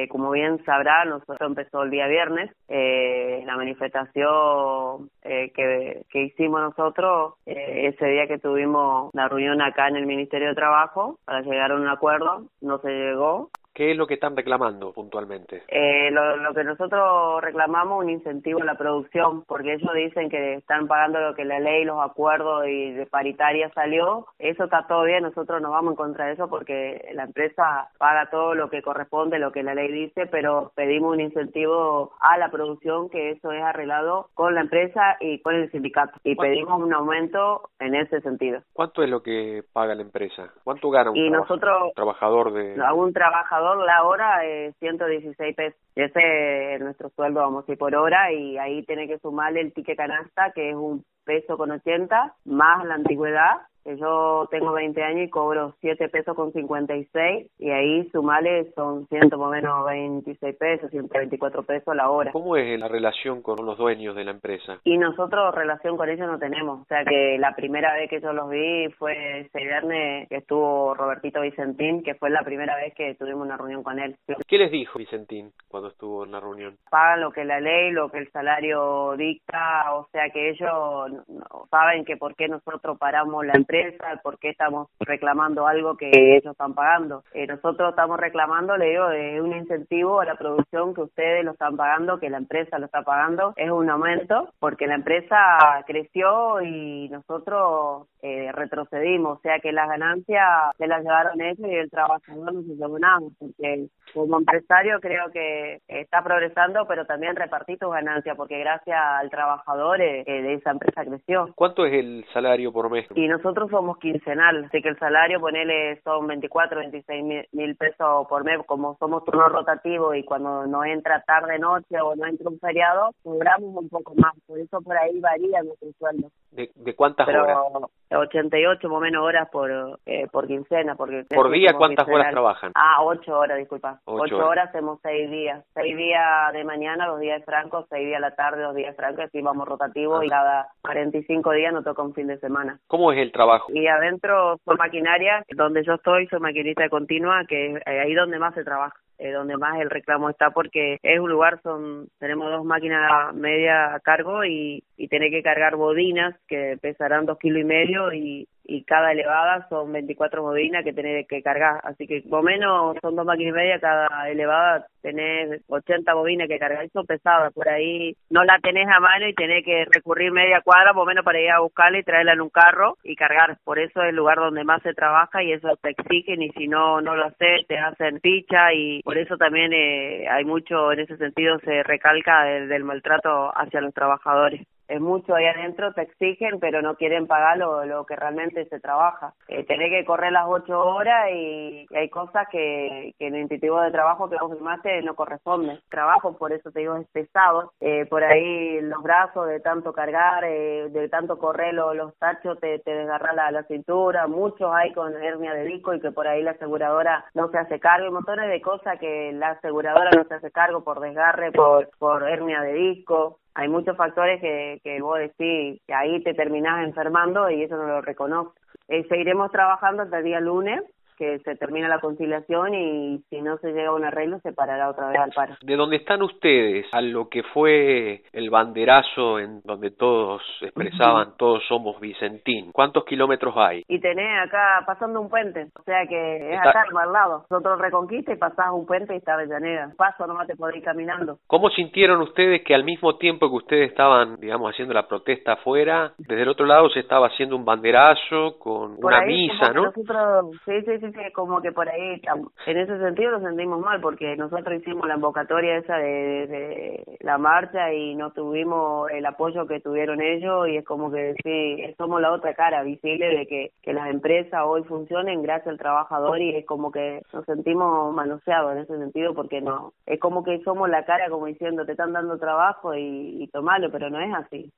como bien sabrán, nosotros empezó el día viernes, la manifestación que hicimos nosotros, ese día que tuvimos la reunión acá en el Ministerio de Trabajo para llegar a un acuerdo, no se llegó. ¿Qué es lo que están reclamando puntualmente? Lo que nosotros reclamamos un incentivo a la producción, porque ellos dicen que están pagando lo que la ley, los acuerdos y de paritaria salió. Eso está todo bien, nosotros no vamos en contra de eso porque la empresa paga todo lo que corresponde, lo que la ley dice, pero pedimos un incentivo a la producción, que eso es arreglado con la empresa y con el sindicato. Y pedimos un aumento en ese sentido. ¿Cuánto es lo que paga la empresa? ¿Cuánto gana trabajador de...? A un trabajador la hora es 116 pesos. Ese es nuestro sueldo, vamos a ir por hora, y ahí tiene que sumarle el ticket canasta, que es 1,80 pesos, más la antigüedad, que yo tengo 20 años y cobro 7,56 pesos, y ahí sumarle son más o menos 26 pesos, 124 pesos la hora. ¿Cómo es la relación con los dueños de la empresa? Y nosotros relación con ellos no tenemos, o sea que la primera vez que yo los vi fue ese viernes que estuvo Robertito Vicentín, que fue la primera vez que tuvimos una reunión con él. ¿Qué les dijo Vicentín cuando estuvo en la reunión? Pagan lo que la ley, lo que el salario dicta, o sea que ellos no saben que por qué nosotros paramos la empresa, por qué estamos reclamando algo que ellos están pagando. Nosotros estamos reclamando, le digo, de un incentivo a la producción que ustedes lo están pagando, que la empresa lo está pagando, es un aumento, porque la empresa creció y nosotros retrocedimos, o sea que las ganancias se las llevaron ellos y el trabajador no se llevó nada, porque como empresario creo que está progresando, pero también repartí tus ganancias, porque gracias al trabajador de esa empresa creció. ¿Cuánto es el salario por mes? Y nosotros somos quincenal, así que el salario, ponele, son 24, 26 mil pesos por mes, como somos turno rotativo y cuando no entra tarde, noche o no entra un feriado, cobramos un poco más, por eso por ahí varía nuestro sueldo. ¿De cuántas horas? 88 más o menos horas por quincena. Porque ¿Por día cuántas horas trabajan? 8 horas, disculpa. 8 horas hacemos 6 días. 6 días de mañana, 2 días de franco, 6 días a la tarde, 2 días de franco, así vamos rotativo y cada 45 días nos toca un fin de semana. ¿Cómo es el trabajo? Y adentro son maquinaria, donde yo estoy, soy maquinista continua, que es ahí donde más se trabaja. Donde más el reclamo está, porque es un lugar, tenemos 2 máquinas media a cargo y tiene que cargar bodinas que pesarán 2,5 kilos y cada elevada son 24 bobinas que tenés que cargar, así que por lo menos son 2 máquinas y media, cada elevada tenés 80 bobinas que cargar, eso pesada, por ahí no la tenés a mano y tenés que recurrir media cuadra por lo menos para ir a buscarla y traerla en un carro y cargar, por eso es el lugar donde más se trabaja y eso te exigen, y si no lo haces te hacen ficha, y por eso también hay mucho, en ese sentido se recalca del maltrato hacia los trabajadores. Es mucho ahí adentro, te exigen, pero no quieren pagar lo que realmente se trabaja. Tenés que correr las 8 horas y hay cosas que en el incentivo de trabajo que vos firmaste no corresponden. Trabajo, por eso te digo, es pesado. Por ahí los brazos de tanto cargar, de tanto correr los tachos, te desgarra la cintura. Muchos hay con hernia de disco y que por ahí la aseguradora no se hace cargo. Hay montones de cosas que la aseguradora no se hace cargo por desgarre, por hernia de disco. Hay muchos factores que vos decís que ahí te terminás enfermando y eso no lo reconoce. Seguiremos trabajando hasta el día lunes, que se termina la conciliación, y si no se llega a un arreglo se parará otra vez al paro. ¿De dónde están ustedes a lo que fue el banderazo en donde todos expresaban todos somos Vicentín? ¿Cuántos kilómetros hay? Y tenés acá pasando un puente, o sea que es acá al lado. Nosotros Reconquista y pasás un puente y está Avellaneda. Paso nomás te podés ir caminando. ¿Cómo sintieron ustedes que al mismo tiempo que ustedes estaban, digamos, haciendo la protesta afuera, desde el otro lado se estaba haciendo un banderazo con por una ahí, misa, ¿no? Nosotros, sí, como que por ahí, en ese sentido nos sentimos mal, porque nosotros hicimos la convocatoria esa de la marcha y no tuvimos el apoyo que tuvieron ellos, y es como que sí, somos la otra cara visible de que las empresas hoy funcionen gracias al trabajador, y es como que nos sentimos manoseados en ese sentido, porque no, es como que somos la cara como diciendo te están dando trabajo y tomalo, pero no es así.